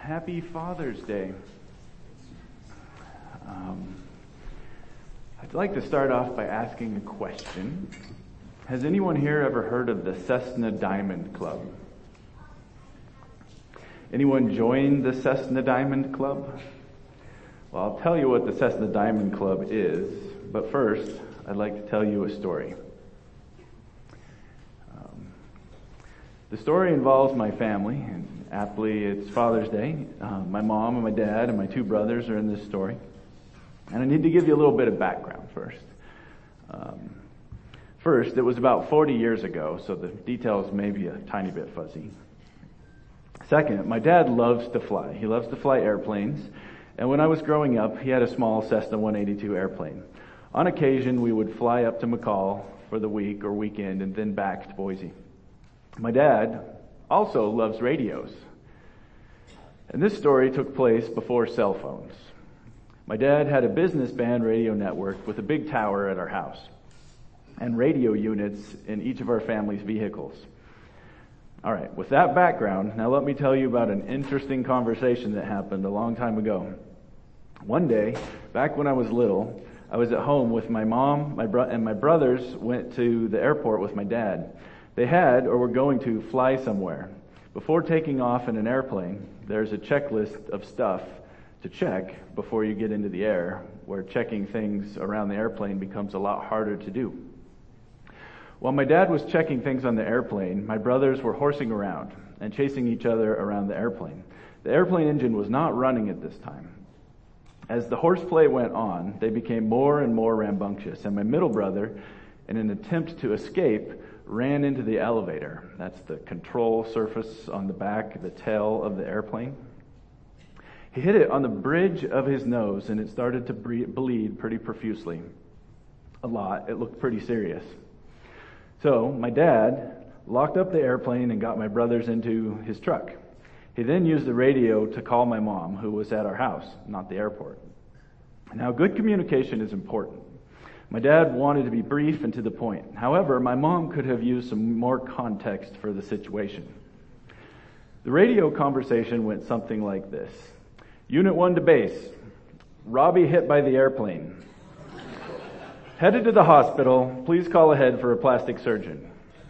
Happy Father's Day. I'd like to start off by asking a question. Has anyone here ever heard of the Cessna Diamond Club? Anyone joined the Cessna Diamond Club? Well, I'll tell you what the Cessna Diamond Club is, but first, I'd like to tell you a story. The story involves my family, and aptly it's Father's Day. My mom and my dad and my two brothers are in this story. And I need to give you a little bit of background first. First, it was about 40 years ago, so the details may be a tiny bit fuzzy. Second, my dad loves to fly. He loves to fly airplanes. And when I was growing up, he had a small Cessna 182 airplane. On occasion, we would fly up to McCall for the week or weekend and then back to Boise. My dad also loves radios. And this story took place before cell phones. My dad had a business band radio network with a big tower at our house and radio units in each of our family's vehicles. All right, with that background, now let me tell you about an interesting conversation that happened a long time ago. One day, back when I was little, I was at home with my mom, and my brothers went to the airport with my dad. They had, or were going to, fly somewhere. Before taking off in an airplane, there's a checklist of stuff to check before you get into the air, where checking things around the airplane becomes a lot harder to do. While my dad was checking things on the airplane, my brothers were horsing around and chasing each other around the airplane. The airplane engine was not running at this time. As the horseplay went on, they became more and more rambunctious, and my middle brother, in an attempt to escape, ran into the elevator. That's the control surface on the back, the tail of the airplane. He hit it on the bridge of his nose, and it started to bleed pretty profusely. A lot. It looked pretty serious. So my dad locked up the airplane and got my brothers into his truck. He then used the radio to call my mom, who was at our house, not the airport. Now, good communication is important. My dad wanted to be brief and to the point. However, my mom could have used some more context for the situation. The radio conversation went something like this. Unit 1 to base. Robbie hit by the airplane. Headed to the hospital. Please call ahead for a plastic surgeon.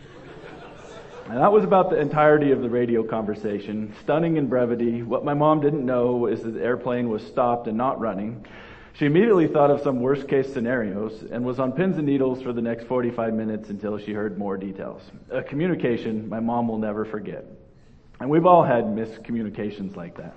And that was about the entirety of the radio conversation. Stunning in brevity. What my mom didn't know is that the airplane was stopped and not running. She immediately thought of some worst-case scenarios and was on pins and needles for the next 45 minutes until she heard more details. A communication my mom will never forget. And we've all had miscommunications like that.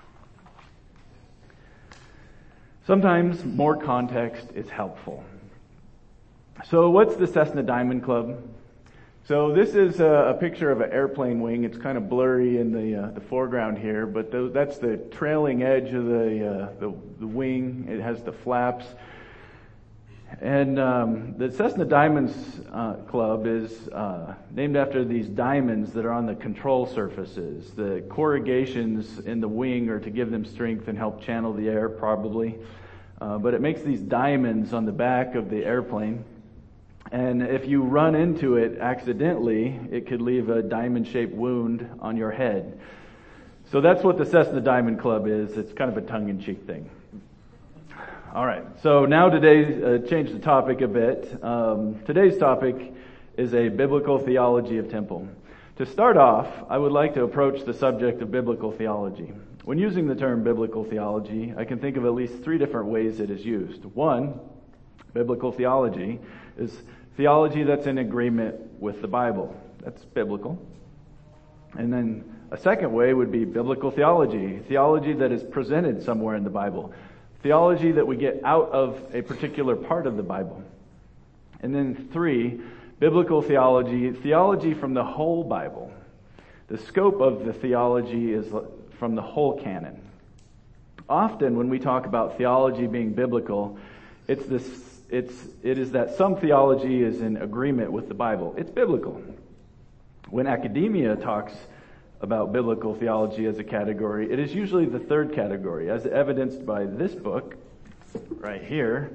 Sometimes more context is helpful. So what's the Cessna Diamond Club? So this is a picture of an airplane wing. It's kind of blurry in the foreground here, but that's the trailing edge of the wing. It has the flaps. And the Cessna Diamonds Club is named after these diamonds that are on the control surfaces. The corrugations in the wing are to give them strength and help channel the air, probably. But it makes these diamonds on the back of the airplane. And if you run into it accidentally, it could leave a diamond-shaped wound on your head. So that's what the Cessna Diamond Club is. It's kind of a tongue-in-cheek thing. All right. So now today, change the topic a bit. Today's topic is a biblical theology of temple. To start off, I would like to approach the subject of biblical theology. When using the term biblical theology, I can think of at least three different ways it is used. One, biblical theology is theology that's in agreement with the Bible. That's biblical. And then a second way would be biblical theology, theology that is presented somewhere in the Bible, theology that we get out of a particular part of the Bible. And then three, biblical theology, theology from the whole Bible. The scope of the theology is from the whole canon. Often when we talk about theology being biblical, it is that some theology is in agreement with the Bible. It's biblical. When academia talks about biblical theology as a category, it is usually the third category, as evidenced by this book right here,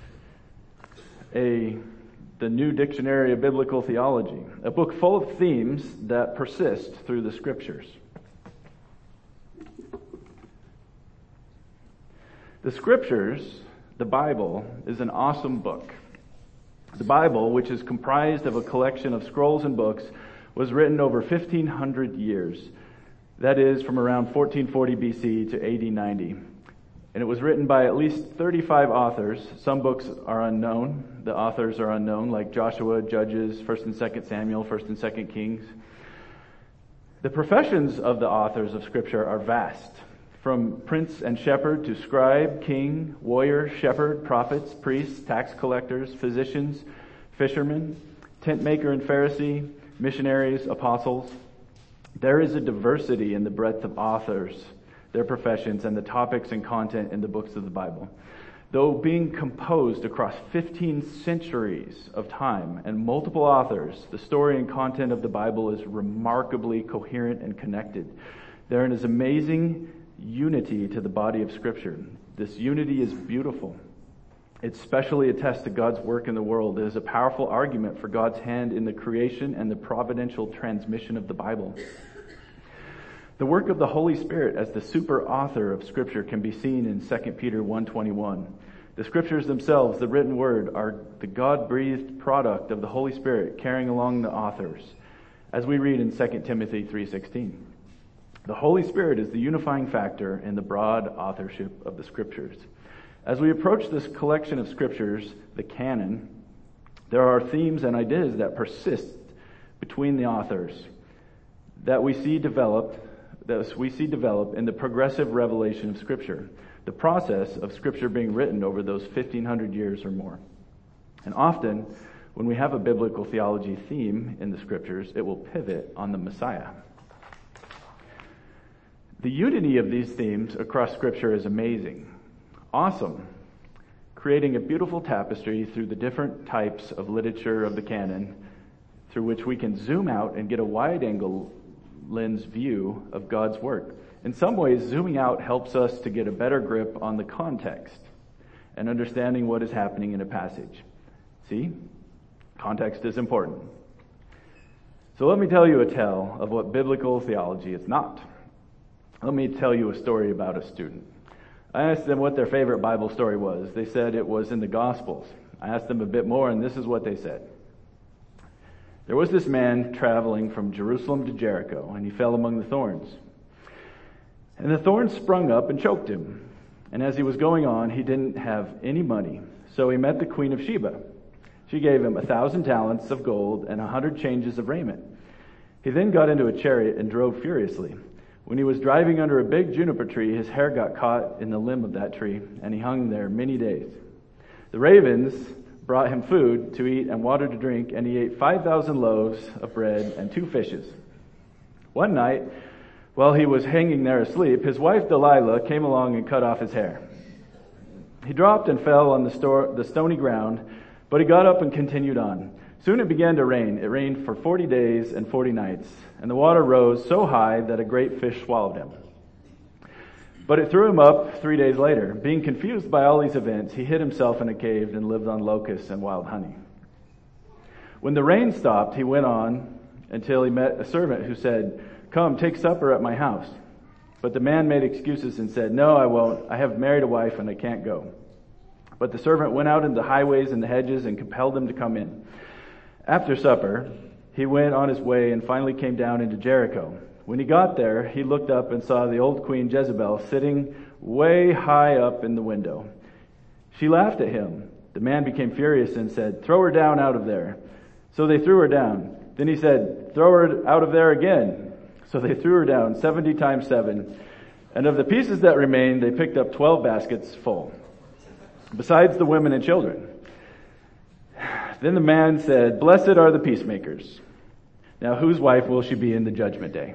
the New Dictionary of Biblical Theology, a book full of themes that persist through the Scriptures. The Scriptures, the Bible, is an awesome book. The Bible, which is comprised of a collection of scrolls and books, was written over 1,500 years. That is, from around 1440 BC to AD 90. And it was written by at least 35 authors. Some books are unknown. The authors are unknown, like Joshua, Judges, 1st and 2nd Samuel, 1st and 2nd Kings. The professions of the authors of Scripture are vast. From prince and shepherd to scribe, king, warrior, shepherd, prophets, priests, tax collectors, physicians, fishermen, tent maker and Pharisee, missionaries, apostles. There is a diversity in the breadth of authors, their professions, and the topics and content in the books of the Bible. Though being composed across 15 centuries of time and multiple authors, the story and content of the Bible is remarkably coherent and connected. There is amazing unity to the body of Scripture. This unity is beautiful. It specially attests to God's work in the world. It is a powerful argument for God's hand in the creation and the providential transmission of the Bible. The work of the Holy Spirit as the super author of Scripture can be seen in 2 Peter 1:21. The Scriptures themselves, the written word, are the God-breathed product of the Holy Spirit carrying along the authors, as we read in 2 Timothy 3:16. The Holy Spirit is the unifying factor in the broad authorship of the Scriptures. As we approach this collection of Scriptures, the canon, there are themes and ideas that persist between the authors that we see develop in the progressive revelation of Scripture, the process of Scripture being written over those 1,500 years or more. And often, when we have a biblical theology theme in the Scriptures, it will pivot on the Messiah. The unity of these themes across Scripture is amazing, awesome, creating a beautiful tapestry through the different types of literature of the canon, through which we can zoom out and get a wide-angle lens view of God's work. In some ways, zooming out helps us to get a better grip on the context and understanding what is happening in a passage. See? Context is important. So let me tell you a tale of what biblical theology is not. Let me tell you a story about a student. I asked them what their favorite Bible story was. They said it was in the Gospels. I asked them a bit more, and this is what they said. There was this man traveling from Jerusalem to Jericho, and he fell among the thorns. And the thorns sprung up and choked him. And as he was going on, he didn't have any money. So he met the Queen of Sheba. She gave him 1,000 talents of gold and 100 changes of raiment. He then got into a chariot and drove furiously. When he was driving under a big juniper tree, his hair got caught in the limb of that tree, and he hung there many days. The ravens brought him food to eat and water to drink, and he ate 5,000 loaves of bread and 2 fishes. One night, while he was hanging there asleep, his wife Delilah came along and cut off his hair. He dropped and fell on the stony ground, but he got up and continued on. Soon it began to rain. It rained for 40 days and 40 nights, and the water rose so high that a great fish swallowed him. But it threw him up 3 days later. Being confused by all these events, he hid himself in a cave and lived on locusts and wild honey. When the rain stopped, he went on until he met a servant who said, "Come, take supper at my house." But the man made excuses and said, "No, I won't. I have married a wife and I can't go." But the servant went out into the highways and the hedges and compelled him to come in. After supper, he went on his way and finally came down into Jericho. When he got there, he looked up and saw the old Queen Jezebel sitting way high up in the window. She laughed at him. The man became furious and said, "Throw her down out of there." So they threw her down. Then he said, "Throw her out of there again." So they threw her down 70 times 7. And of the pieces that remained, they picked up 12 baskets full, besides the women and children. Then the man said, "Blessed are the peacemakers. Now whose wife will she be in the judgment day?"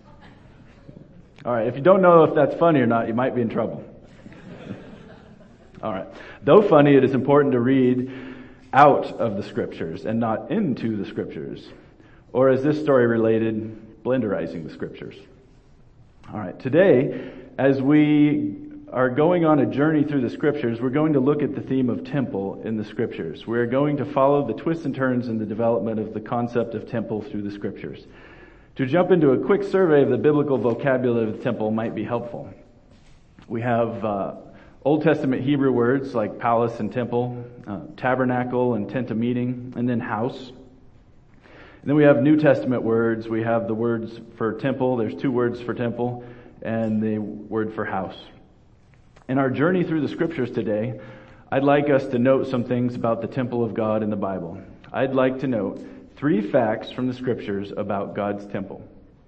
All right, if you don't know if that's funny or not, you might be in trouble. All right. Though funny, it is important to read out of the Scriptures and not into the Scriptures. Or as this story related, blenderizing the Scriptures. All right. Today, as we are going on a journey through the Scriptures, we're going to look at the theme of temple in the Scriptures. We're going to follow the twists and turns in the development of the concept of temple through the Scriptures. To jump into a quick survey of the biblical vocabulary of the temple might be helpful. We have Old Testament Hebrew words like palace and temple, tabernacle and tent of meeting, and then house. And then we have New Testament words. We have the words for temple. There's 2 words for temple and the word for house. In our journey through the scriptures today, I'd like us to note some things about the temple of God in the Bible. I'd like to note 3 facts from the scriptures about God's temple.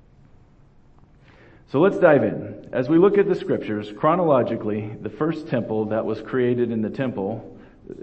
So let's dive in. As we look at the scriptures, chronologically, the first temple that was created is the temple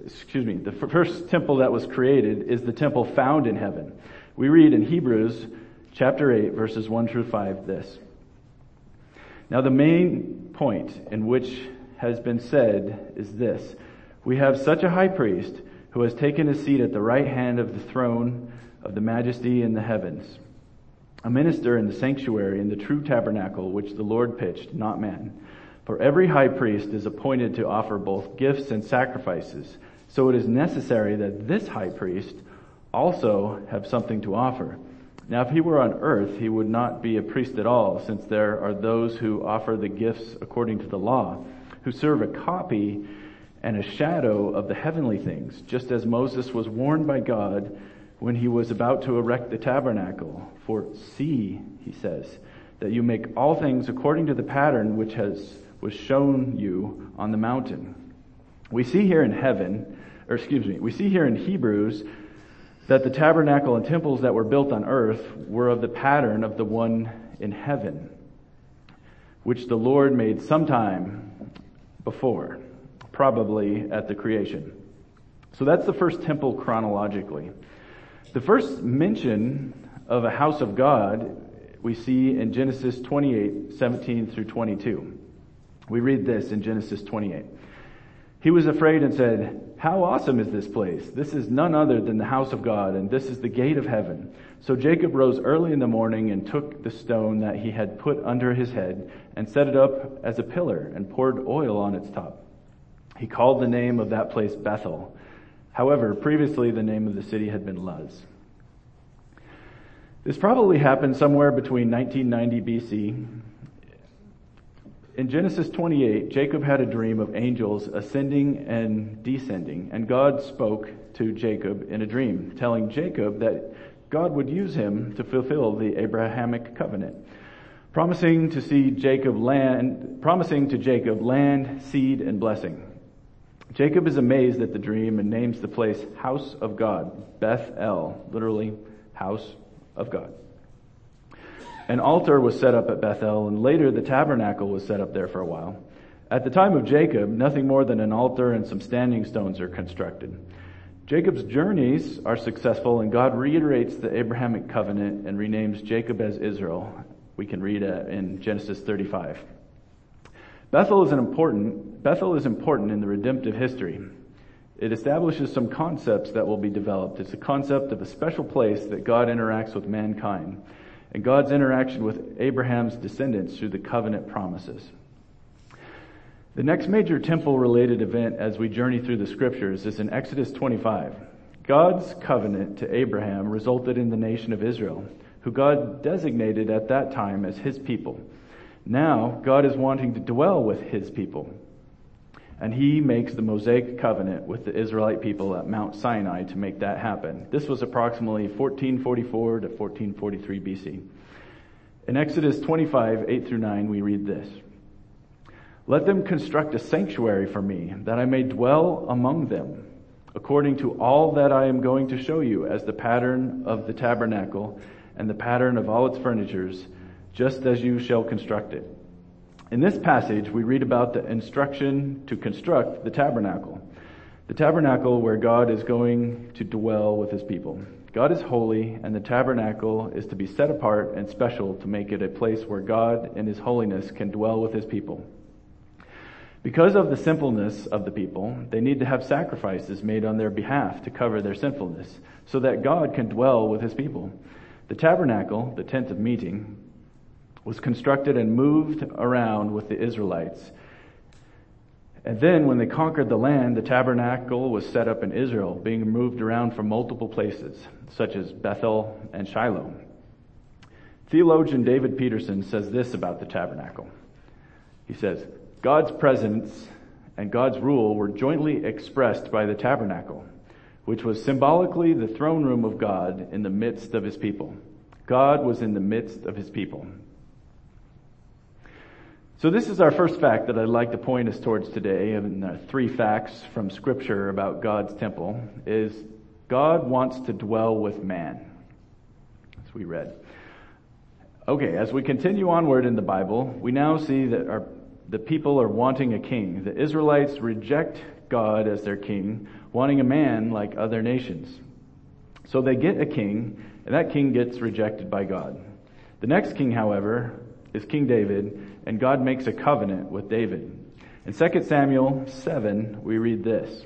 is the temple found in heaven. We read in Hebrews chapter 8, verses 1 through 5 this. Now the main point in which has been said is this: we have such a high priest who has taken his seat at the right hand of the throne of the majesty in the heavens, a minister in the sanctuary in the true tabernacle which the Lord pitched, not man. For every high priest is appointed to offer both gifts and sacrifices. So it is necessary that this high priest also have something to offer. Now if he were on earth, he would not be a priest at all, since there are those who offer the gifts according to the law, who serve a copy and a shadow of the heavenly things, just as Moses was warned by God when he was about to erect the tabernacle. For see, he says, that you make all things according to the pattern which was shown you on the mountain. We see here in Hebrews that the tabernacle and temples that were built on earth were of the pattern of the one in heaven, which the Lord made sometime before, probably at the creation. So that's the first temple chronologically. The first mention of a house of God we see in Genesis 28, 17 through 22. We read this in Genesis 28. He was afraid and said, "How awesome is this place? This is none other than the house of God, and this is the gate of heaven." So Jacob rose early in the morning and took the stone that he had put under his head and set it up as a pillar and poured oil on its top. He called the name of that place Bethel. However, previously the name of the city had been Luz. This probably happened somewhere between 1990 BC. In Genesis 28, Jacob had a dream of angels ascending and descending, and God spoke to Jacob in a dream, telling Jacob that God would use him to fulfill the Abrahamic covenant, promising to Jacob land, seed, and blessing. Jacob is amazed at the dream and names the place House of God, Beth El, literally house of God. An altar was set up at Bethel, and later the tabernacle was set up there for a while. At the time of Jacob, nothing more than an altar and some standing stones are constructed. Jacob's journeys are successful, and God reiterates the Abrahamic covenant and renames Jacob as Israel. We can read in Genesis 35. Bethel is important in the redemptive history. It establishes some concepts that will be developed. It's a concept of a special place that God interacts with mankind, and God's interaction with Abraham's descendants through the covenant promises. The next major temple-related event as we journey through the scriptures is in Exodus 25. God's covenant to Abraham resulted in the nation of Israel, who God designated at that time as his people. Now, God is wanting to dwell with his people, and he makes the Mosaic covenant with the Israelite people at Mount Sinai to make that happen. This was approximately 1444 to 1443 BC. In Exodus 25, 8 through 9, we read this: "Let them construct a sanctuary for me, that I may dwell among them, according to all that I am going to show you as the pattern of the tabernacle and the pattern of all its furnitures, just as you shall construct it." In this passage, we read about the instruction to construct the tabernacle where God is going to dwell with his people. God is holy, and the tabernacle is to be set apart and special to make it a place where God in his holiness can dwell with his people. Because of the sinfulness of the people, they need to have sacrifices made on their behalf to cover their sinfulness, so that God can dwell with his people. The tabernacle, the tent of meeting, was constructed and moved around with the Israelites. And then when they conquered the land, the tabernacle was set up in Israel, being moved around from multiple places, such as Bethel and Shiloh. Theologian David Peterson says this about the tabernacle. He says, "God's presence and God's rule were jointly expressed by the tabernacle, which was symbolically the throne room of God in the midst of his people. God was in the midst of his people. So this is our first fact that I'd like to point us towards today, and 3 facts from Scripture about God's temple, is God wants to dwell with man, as we read. Okay, as we continue onward in the Bible, we now see that the people are wanting a king. The Israelites reject God as their king, wanting a man like other nations. So they get a king, and that king gets rejected by God. The next king, however, is King David, and God makes a covenant with David. In 2 Samuel 7, we read this,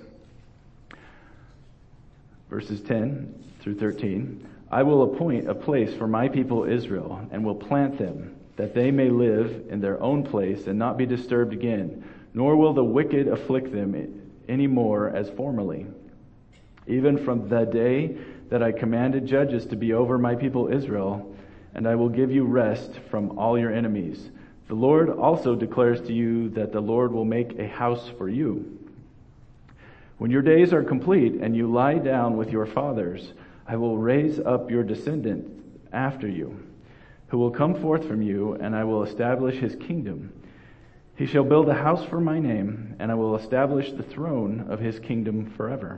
verses 10 through 13. I will appoint a place for my people Israel, and will plant them, that they may live in their own place and not be disturbed again, nor will the wicked afflict them any more as formerly. Even from the day that I commanded judges to be over my people Israel, and I will give you rest from all your enemies. The Lord also declares to you that the Lord will make a house for you. When your days are complete and you lie down with your fathers, I will raise up your descendant after you, who will come forth from you, and I will establish his kingdom. He shall build a house for my name, and I will establish the throne of his kingdom forever.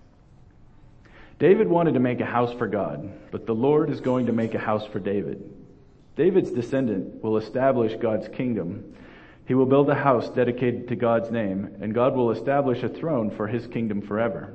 David wanted to make a house for God, but the Lord is going to make a house for David. David's descendant will establish God's kingdom. He will build a house dedicated to God's name, and God will establish a throne for his kingdom forever.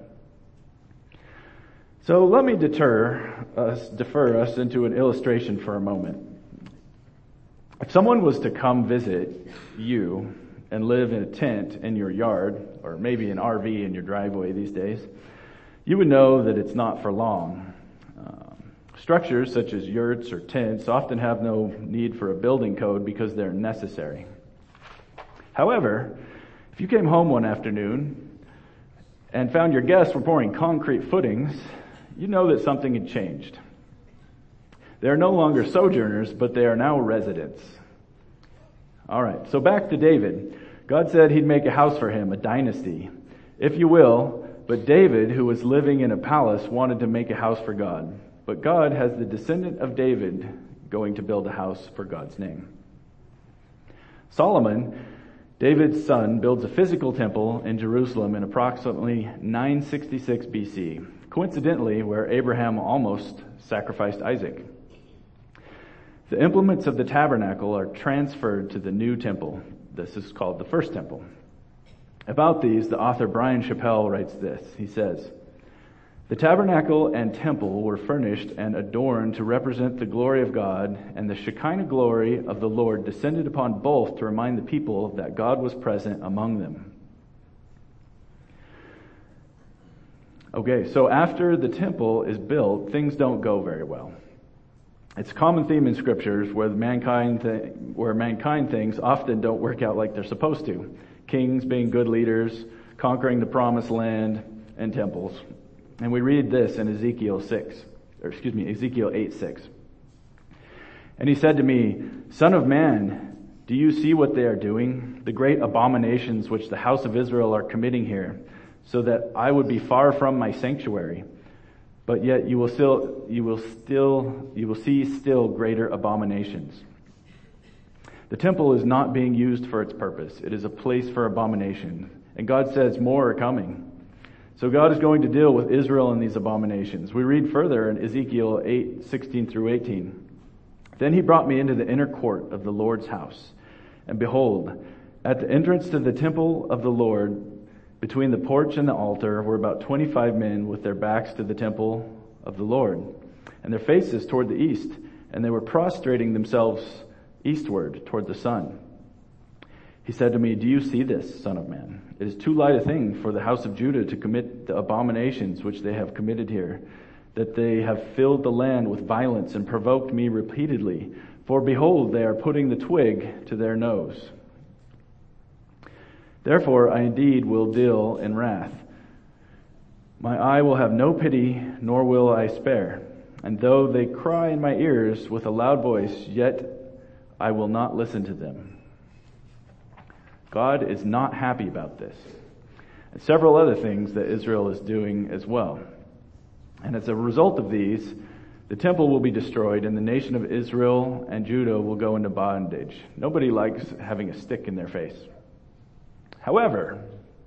So let me defer us into an illustration for a moment. If someone was to come visit you and live in a tent in your yard, or maybe an RV in your driveway these days, you would know that it's not for long. Structures such as yurts or tents often have no need for a building code because they're necessary. However, if you came home one afternoon and found your guests were pouring concrete footings, you know that something had changed. They are no longer sojourners, but they are now residents. All right, so back to David. God said he'd make a house for him, a dynasty, if you will. But David, who was living in a palace, wanted to make a house for God. But God has the descendant of David going to build a house for God's name. Solomon, David's son, builds a physical temple in Jerusalem in approximately 966 BC, coincidentally where Abraham almost sacrificed Isaac. The implements of the tabernacle are transferred to the new temple. This is called the first temple. About these, the author Brian Chappell writes this. He says, the tabernacle and temple were furnished and adorned to represent the glory of God, and the Shekinah glory of the Lord descended upon both to remind the people that God was present among them. Okay, so after the temple is built, things don't go very well. It's a common theme in scriptures where mankind things often don't work out like they're supposed to. Kings being good leaders, conquering the promised land, and temples. And we read this in Ezekiel 8:6. And he said to me, Son of man, do you see what they are doing? The great abominations which the house of Israel are committing here, so that I would be far from my sanctuary. But yet you will see still greater abominations. The temple is not being used for its purpose. It is a place for abomination. And God says more are coming. So God is going to deal with Israel and these abominations. We read further in Ezekiel 8:16 through 18. Then he brought me into the inner court of the Lord's house. And behold, at the entrance to the temple of the Lord, between the porch and the altar, were about 25 men with their backs to the temple of the Lord, and their faces toward the east, and they were prostrating themselves eastward toward the sun. He said to me, Do you see this, son of man? It is too light a thing for the house of Judah to commit the abominations which they have committed here, that they have filled the land with violence and provoked me repeatedly. For behold, they are putting the twig to their nose. Therefore I indeed will deal in wrath. My eye will have no pity, nor will I spare. And though they cry in my ears with a loud voice, yet I will not listen to them. God is not happy about this. And several other things that Israel is doing as well. And as a result of these, the temple will be destroyed and the nation of Israel and Judah will go into bondage. Nobody likes having a stick in their face. However,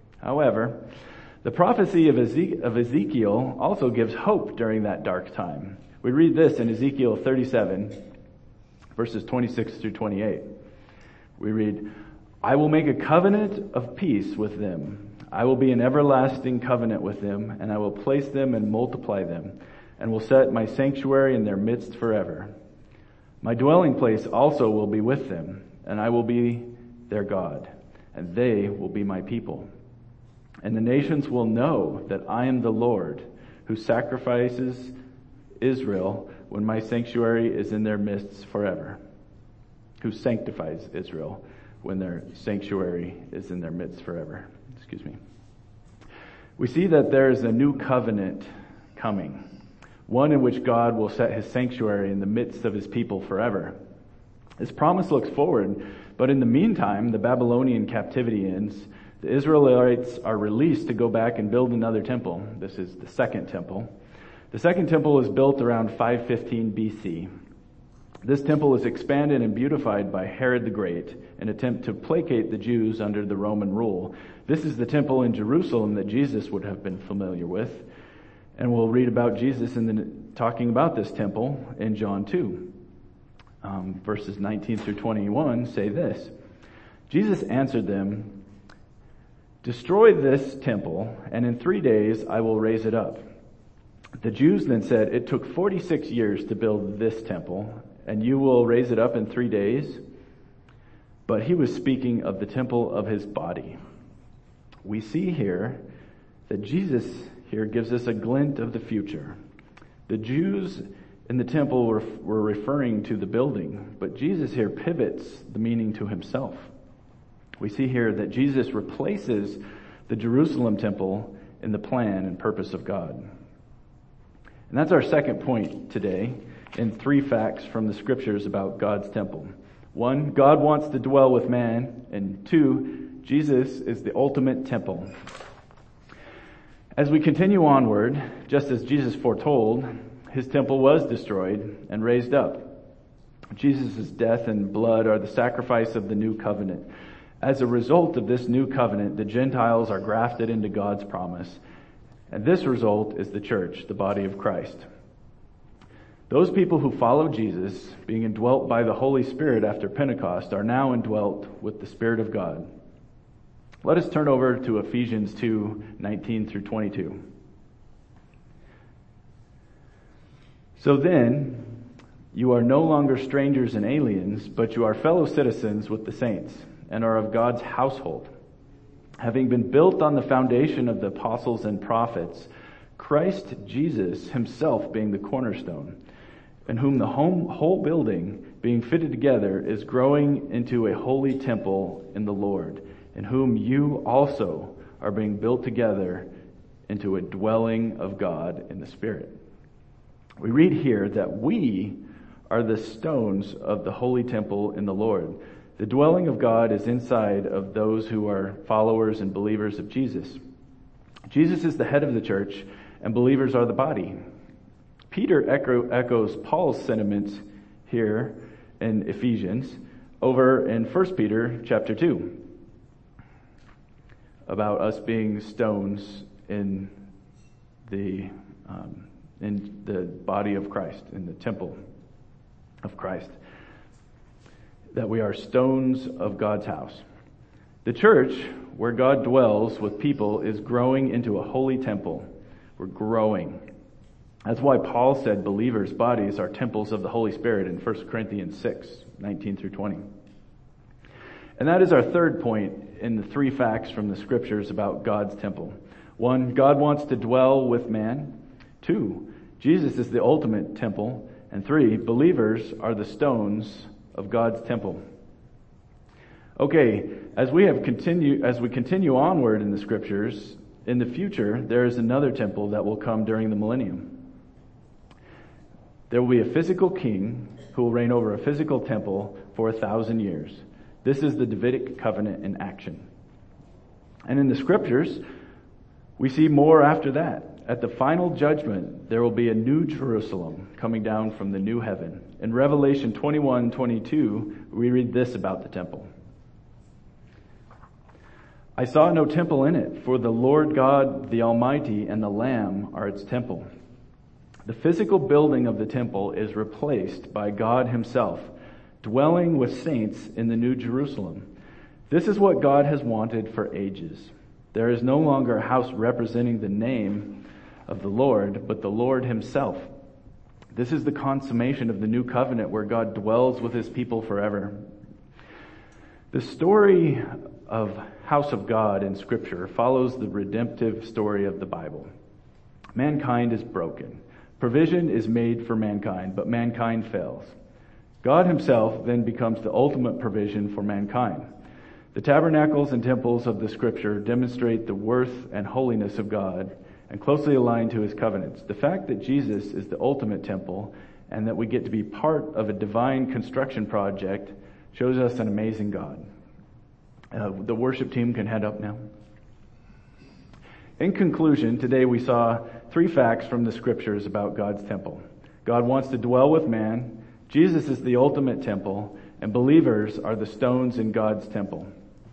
the prophecy of Ezekiel also gives hope during that dark time. We read this in Ezekiel 37, verses 26 through 28. We read, I will make a covenant of peace with them. I will be an everlasting covenant with them, and I will place them and multiply them, and will set my sanctuary in their midst forever. My dwelling place also will be with them, and I will be their God, and they will be my people. And the nations will know that I am the Lord, who sacrifices Israel when my sanctuary is in their midst forever. Who sanctifies Israel when their sanctuary is in their midst forever. Excuse me. We see that there is a new covenant coming. One in which God will set his sanctuary in the midst of his people forever. This promise looks forward, but in the meantime, the Babylonian captivity ends. The Israelites are released to go back and build another temple. This is the second temple. The second temple was built around 515 BC. This temple is expanded and beautified by Herod the Great in an attempt to placate the Jews under the Roman rule. This is the temple in Jerusalem that Jesus would have been familiar with. And we'll read about Jesus talking about this temple in John 2. Verses 19 through 21 say this. Jesus answered them, destroy this temple, and in 3 days I will raise it up. The Jews then said, it took 46 years to build this temple, and you will raise it up in 3 days? But he was speaking of the temple of his body. We see here that Jesus here gives us a glint of the future. The Jews in the temple were referring to the building, but Jesus here pivots the meaning to himself. We see here that Jesus replaces the Jerusalem temple in the plan and purpose of God. And that's our second point today in 3 facts from the scriptures about God's temple. 1, God wants to dwell with man, and 2, Jesus is the ultimate temple. As we continue onward, just as Jesus foretold, his temple was destroyed and raised up. Jesus' death and blood are the sacrifice of the new covenant. As a result of this new covenant, the Gentiles are grafted into God's promise. And this result is the church, the body of Christ. Those people who follow Jesus, being indwelt by the Holy Spirit after Pentecost, are now indwelt with the Spirit of God. Let us turn over to Ephesians 2, 19 through 22. So then, you are no longer strangers and aliens, but you are fellow citizens with the saints, and are of God's household. Having been built on the foundation of the apostles and prophets, Christ Jesus himself being the cornerstone, in whom the whole building, being fitted together, is growing into a holy temple in the Lord, in whom you also are being built together into a dwelling of God in the Spirit. We read here that we are the stones of the holy temple in the Lord. The dwelling of God is inside of those who are followers and believers of Jesus. Jesus is the head of the church, and believers are the body. Peter echoes Paul's sentiments here in Ephesians over in 1 Peter chapter 2 about us being stones in the body of Christ, in the temple of Christ, that we are stones of God's house. The church, where God dwells with people, is growing into a holy temple. We're growing. That's why Paul said believers' bodies are temples of the Holy Spirit in 1 Corinthians 6, 19 through 20. And that is our third point in the 3 facts from the scriptures about God's temple. 1, God wants to dwell with man. 2, Jesus is the ultimate temple. And 3, believers are the stones of God's temple. Okay, as we continue onward in the scriptures, in the future, there is another temple that will come during the millennium. There will be a physical king who will reign over a physical temple for 1,000 years. This is the Davidic covenant in action. And in the scriptures, we see more after that. At the final judgment, there will be a new Jerusalem coming down from the new heaven. In Revelation 21:22, we read this about the temple. I saw no temple in it, for the Lord God, the Almighty, and the Lamb are its temple. The physical building of the temple is replaced by God himself, dwelling with saints in the New Jerusalem. This is what God has wanted for ages. There is no longer a house representing the name of the Lord, but the Lord himself. This is the consummation of the new covenant where God dwells with his people forever. The story of house of God in Scripture follows the redemptive story of the Bible. Mankind is broken. Provision is made for mankind, but mankind fails. God himself then becomes the ultimate provision for mankind. The tabernacles and temples of the Scripture demonstrate the worth and holiness of God and closely aligned to his covenants. The fact that Jesus is the ultimate temple and that we get to be part of a divine construction project shows us an amazing God. The worship team can head up now. In conclusion, today we saw 3 facts from the scriptures about God's temple. God wants to dwell with man, Jesus is the ultimate temple, and believers are the stones in God's temple.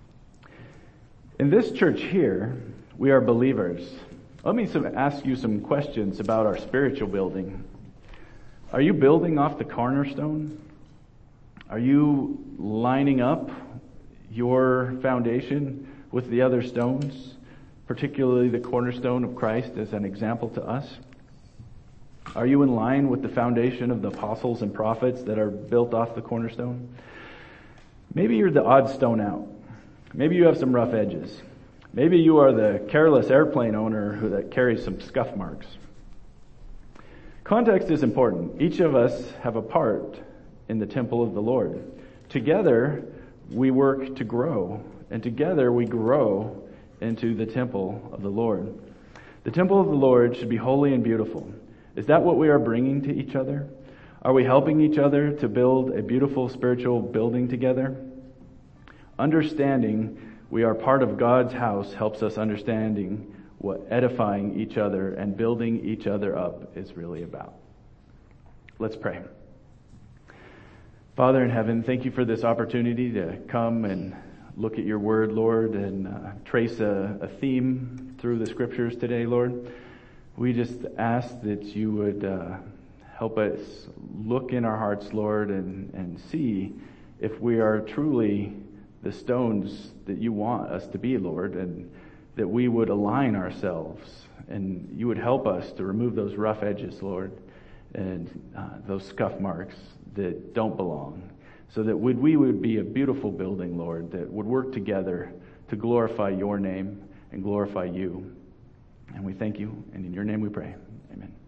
In this church here, we are believers. Let me ask you some questions about our spiritual building. Are you building off the cornerstone? Are you lining up your foundation with the other stones, particularly the cornerstone of Christ as an example to us? Are you in line with the foundation of the apostles and prophets that are built off the cornerstone? Maybe you're the odd stone out. Maybe you have some rough edges. Maybe you are the careless airplane owner that carries some scuff marks. Context is important. Each of us have a part in the temple of the Lord. Together, we work to grow, and together we grow into the temple of the Lord. The temple of the Lord should be holy and beautiful. Is that what we are bringing to each other? Are we helping each other to build a beautiful spiritual building together? Understanding we are part of God's house helps us understanding what edifying each other and building each other up is really about. Let's pray. Father in heaven, thank you for this opportunity to come and look at your word, Lord, and trace a theme through the scriptures today, Lord. We just ask that you would help us look in our hearts, Lord, and see if we are truly the stones that you want us to be, Lord, and that we would align ourselves and you would help us to remove those rough edges, Lord, and those scuff marks that don't belong, so that we would be a beautiful building, Lord, that would work together to glorify your name and glorify you. And we thank you, and in your name we pray. Amen.